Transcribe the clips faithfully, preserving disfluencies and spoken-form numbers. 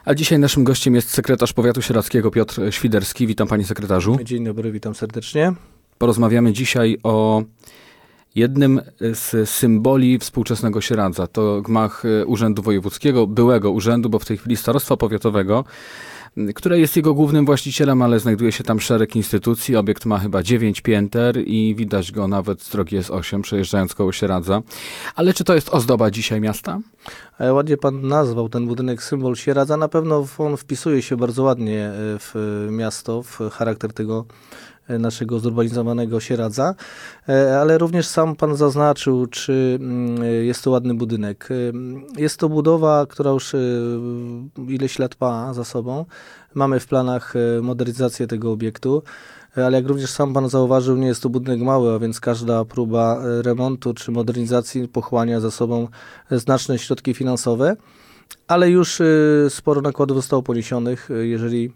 A dzisiaj naszym gościem jest sekretarz powiatu sieradzkiego Piotr Świderski. Witam panie sekretarzu. Dzień dobry, witam serdecznie. Porozmawiamy dzisiaj o jednym z symboli współczesnego Sieradza. To gmach Urzędu Wojewódzkiego, byłego urzędu, bo w tej chwili starostwa powiatowego, które jest jego głównym właścicielem, ale znajduje się tam szereg instytucji. Obiekt ma chyba dziewięć pięter i widać go nawet z drogi S osiem, przejeżdżając koło Sieradza. Ale czy to jest ozdoba dzisiaj miasta? Ładnie pan nazwał ten budynek symbol Sieradza. Na pewno on wpisuje się bardzo ładnie w miasto, w charakter tego naszego zurbanizowanego Sieradza, ale również sam pan zaznaczył, czy jest to ładny budynek. Jest to budowa, która już ileś lat ma za sobą. Mamy w planach modernizację tego obiektu, ale jak również sam pan zauważył, nie jest to budynek mały, a więc każda próba remontu czy modernizacji pochłania za sobą znaczne środki finansowe, ale już sporo nakładów zostało poniesionych. Jeżeli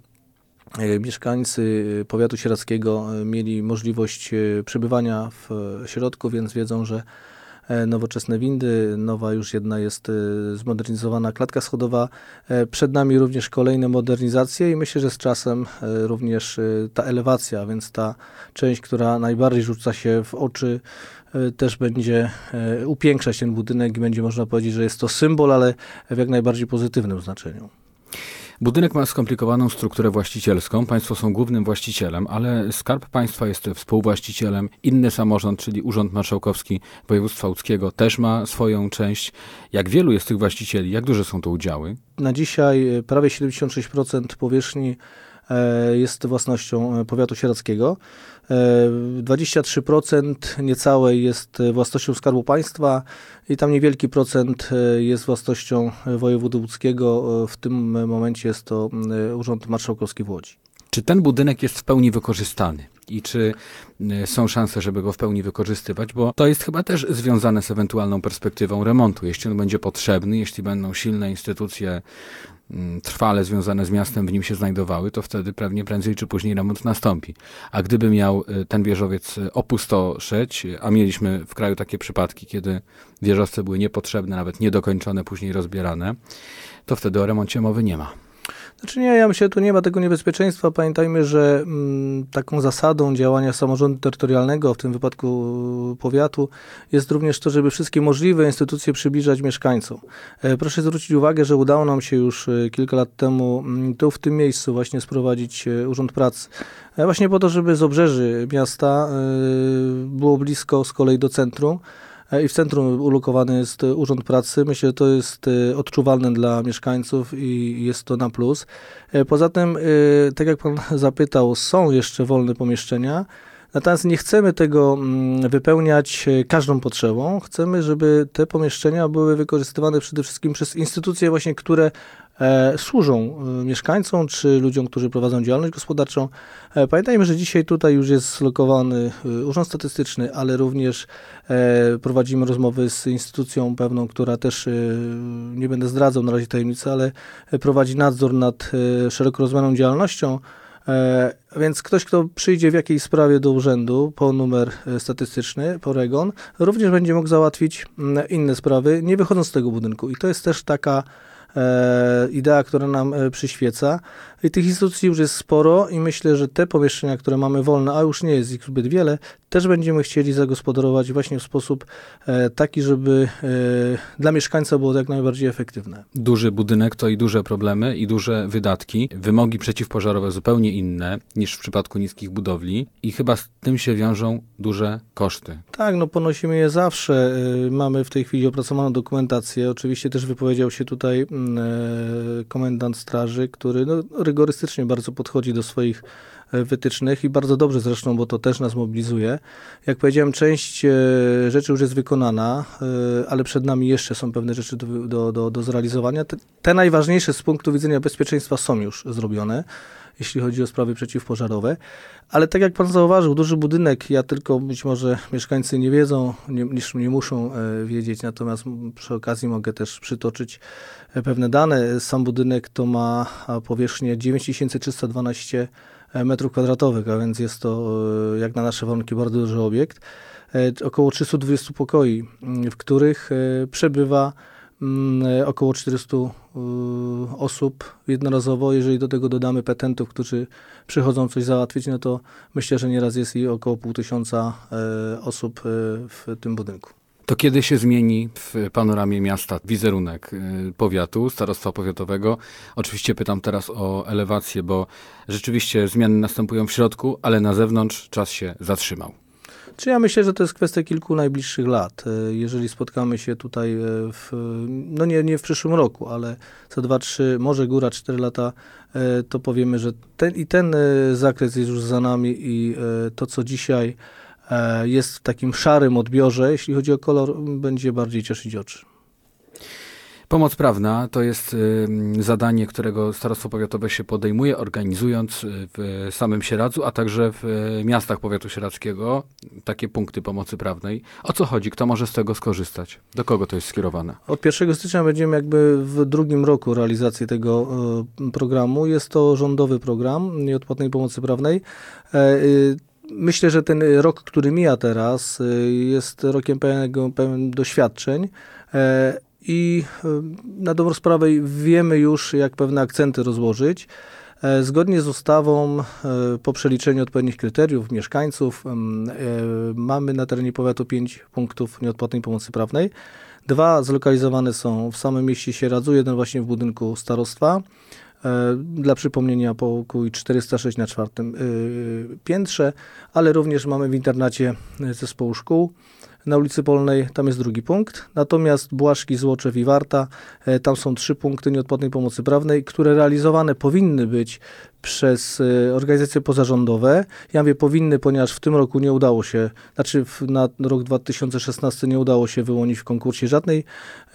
mieszkańcy powiatu sieradzkiego mieli możliwość przebywania w środku, więc wiedzą, że nowoczesne windy, nowa już jedna jest zmodernizowana klatka schodowa. Przed nami również kolejne modernizacje i myślę, że z czasem również ta elewacja, więc ta część, która najbardziej rzuca się w oczy, też będzie upiększać ten budynek i będzie można powiedzieć, że jest to symbol, ale w jak najbardziej pozytywnym znaczeniu. Budynek ma skomplikowaną strukturę właścicielską. Państwo są głównym właścicielem, ale Skarb Państwa jest współwłaścicielem. Inny samorząd, czyli Urząd Marszałkowski Województwa Łódzkiego, też ma swoją część. Jak wielu jest tych właścicieli? Jak duże są to udziały? Na dzisiaj prawie siedemdziesiąt sześć procent powierzchni jest własnością powiatu sieradzkiego. dwadzieścia trzy procent niecałe jest własnością Skarbu Państwa i tam niewielki procent jest własnością województwa łódzkiego. W tym momencie jest to Urząd Marszałkowski w Łodzi. Czy ten budynek jest w pełni wykorzystany? I czy są szanse, żeby go w pełni wykorzystywać? Bo to jest chyba też związane z ewentualną perspektywą remontu. Jeśli on będzie potrzebny, jeśli będą silne instytucje trwale związane z miastem w nim się znajdowały, to wtedy pewnie prędzej czy później remont nastąpi. A gdyby miał ten wieżowiec opustoszeć, a mieliśmy w kraju takie przypadki, kiedy wieżowce były niepotrzebne, nawet niedokończone, później rozbierane, to wtedy o remoncie mowy nie ma. Znaczy nie, ja myślę, że tu nie ma tego niebezpieczeństwa. Pamiętajmy, że m, taką zasadą działania samorządu terytorialnego, w tym wypadku powiatu, jest również to, żeby wszystkie możliwe instytucje przybliżać mieszkańcom. E, proszę zwrócić uwagę, że udało nam się już e, kilka lat temu m, tu w tym miejscu właśnie sprowadzić e, Urząd Pracy. E, właśnie po to, żeby z obrzeży miasta e, było blisko z kolei do centrum. I w centrum ulokowany jest Urząd Pracy. Myślę, że to jest odczuwalne dla mieszkańców i jest to na plus. Poza tym, tak jak pan zapytał, są jeszcze wolne pomieszczenia, natomiast nie chcemy tego wypełniać każdą potrzebą. Chcemy, żeby te pomieszczenia były wykorzystywane przede wszystkim przez instytucje właśnie, które e, służą mieszkańcom czy ludziom, którzy prowadzą działalność gospodarczą. E, pamiętajmy, że dzisiaj tutaj już jest zlokowany Urząd Statystyczny, ale również e, prowadzimy rozmowy z instytucją pewną, która też, e, nie będę zdradzał na razie tajemnicy, ale prowadzi nadzór nad e, szeroko rozumianą działalnością. E, więc ktoś, kto przyjdzie w jakiejś sprawie do urzędu po numer statystyczny, po REGON, również będzie mógł załatwić inne sprawy, nie wychodząc z tego budynku. I to jest też taka e, idea, która nam e, przyświeca. I tych instytucji już jest sporo i myślę, że te pomieszczenia, które mamy wolne, a już nie jest ich zbyt wiele, też będziemy chcieli zagospodarować właśnie w sposób e, taki, żeby e, dla mieszkańca było to jak najbardziej efektywne. Duży budynek to i duże problemy, i duże wydatki. Wymogi przeciwpożarowe zupełnie inne niż w przypadku niskich budowli i chyba z tym się wiążą duże koszty. Tak, no ponosimy je zawsze. E, mamy w tej chwili opracowaną dokumentację. Oczywiście też wypowiedział się tutaj e, komendant straży, który no, rygorystycznie bardzo podchodzi do swoich wytycznych i bardzo dobrze zresztą, bo to też nas mobilizuje. Jak powiedziałem, część rzeczy już jest wykonana, ale przed nami jeszcze są pewne rzeczy do, do, do, do zrealizowania. Te, te najważniejsze z punktu widzenia bezpieczeństwa są już zrobione, jeśli chodzi o sprawy przeciwpożarowe. Ale tak jak pan zauważył, duży budynek, ja tylko być może mieszkańcy nie wiedzą, nie, niż nie muszą e, wiedzieć, natomiast przy okazji mogę też przytoczyć e, pewne dane. Sam budynek to ma powierzchnię dziewięć tysięcy trzysta dwanaście metrów kwadratowych, a więc jest to e, jak na nasze warunki bardzo duży obiekt. E, około trzysta dwadzieścia pokoi, w których e, przebywa około czterysta osób jednorazowo. Jeżeli do tego dodamy petentów, którzy przychodzą coś załatwić, no to myślę, że nieraz jest i około pół tysiąca osób w tym budynku. To kiedy się zmieni w panoramie miasta wizerunek powiatu, starostwa powiatowego? Oczywiście pytam teraz o elewację, bo rzeczywiście zmiany następują w środku, ale na zewnątrz czas się zatrzymał. Czy ja myślę, że to jest kwestia kilku najbliższych lat. Jeżeli spotkamy się tutaj, w, no nie, nie w przyszłym roku, ale za dwa, trzy, może góra cztery lata, to powiemy, że ten i ten zakres jest już za nami i to, co dzisiaj jest w takim szarym odbiorze, jeśli chodzi o kolor, będzie bardziej cieszyć oczy. Pomoc prawna to jest y, zadanie, którego Starostwo Powiatowe się podejmuje, organizując w samym Sieradzu, a także w miastach powiatu sieradzkiego takie punkty pomocy prawnej. O co chodzi? Kto może z tego skorzystać? Do kogo to jest skierowane? Od pierwszego stycznia będziemy jakby w drugim roku realizacji tego y, programu. Jest to rządowy program nieodpłatnej pomocy prawnej. Y, y, Myślę, że ten rok, który mija teraz, jest rokiem pełnego, pełnym doświadczeń i na dobrą sprawę wiemy już, jak pewne akcenty rozłożyć. Zgodnie z ustawą, po przeliczeniu odpowiednich kryteriów mieszkańców, mamy na terenie powiatu pięć punktów nieodpłatnej pomocy prawnej. Dwa zlokalizowane są w samym mieście Sieradzu, jeden właśnie w budynku starostwa. Dla przypomnienia pokój czterysta sześć na czwartym piętrze, ale również mamy w internacie zespołu szkół. Na ulicy Polnej tam jest drugi punkt, natomiast Błaszki, Złoczew i Warta, tam są trzy punkty nieodpłatnej pomocy prawnej, które realizowane powinny być przez organizacje pozarządowe. Ja mówię powinny, ponieważ w tym roku nie udało się, znaczy na rok dwa tysiące szesnasty nie udało się wyłonić w konkursie żadnej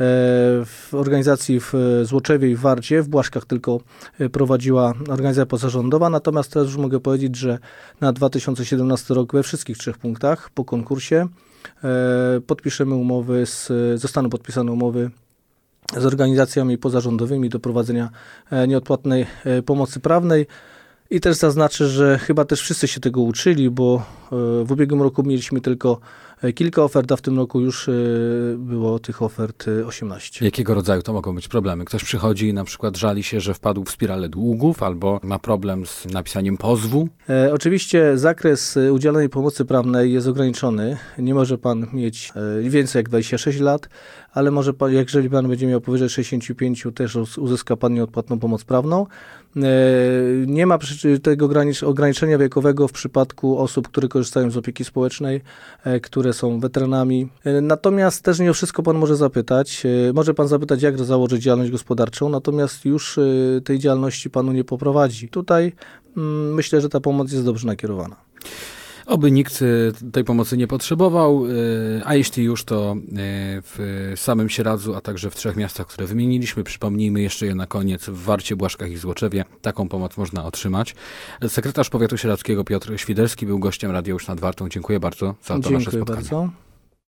w organizacji w Złoczewie i w Warcie, w Błaszkach tylko prowadziła organizacja pozarządowa, natomiast teraz już mogę powiedzieć, że na dwa tysiące siedemnasty rok we wszystkich trzech punktach po konkursie podpiszemy umowy, z, zostaną podpisane umowy z organizacjami pozarządowymi do prowadzenia nieodpłatnej pomocy prawnej. I też zaznaczę, że chyba też wszyscy się tego uczyli, bo w ubiegłym roku mieliśmy tylko kilka ofert, a w tym roku już było tych ofert osiemnaście. Jakiego rodzaju to mogą być problemy? Ktoś przychodzi i na przykład żali się, że wpadł w spiralę długów albo ma problem z napisaniem pozwu? E, oczywiście zakres udzielanej pomocy prawnej jest ograniczony. Nie może pan mieć e, więcej jak dwadzieścia sześć lat, ale może pan, jeżeli pan będzie miał powyżej sześćdziesięciu pięciu, też uzyska pan nieodpłatną pomoc prawną. E, nie ma przy, tego ograniczenia wiekowego w przypadku osób, które korzystają z opieki społecznej, e, które są weteranami. E, natomiast też nie o wszystko pan może zapytać. E, może pan zapytać, jak założyć działalność gospodarczą, natomiast już e, tej działalności panu nie poprowadzi. Tutaj mm, myślę, że ta pomoc jest dobrze nakierowana. Oby nikt tej pomocy nie potrzebował, a jeśli już, to w samym Sieradzu, a także w trzech miastach, które wymieniliśmy, przypomnijmy jeszcze je na koniec, w Warcie, Błaszkach i Złoczewie, taką pomoc można otrzymać. Sekretarz Powiatu Sieradzkiego Piotr Świderski był gościem Radia Już nad Wartą. Dziękuję bardzo za to Dziękuję nasze spotkanie. Bardzo.